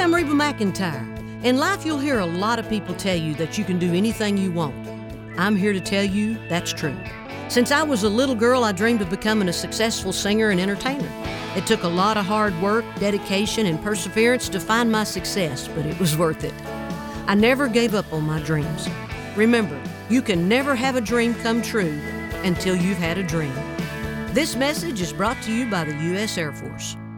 I'm Reba McEntire. In life, you'll hear a lot of people tell you that you can do anything you want. I'm here to tell you that's true. Since I was a little girl, I dreamed of becoming a successful singer and entertainer. It took a lot of hard work, dedication, and perseverance to find my success, but it was worth it. I never gave up on my dreams. Remember, you can never have a dream come true until you've had a dream. This message is brought to you by the U.S. Air Force.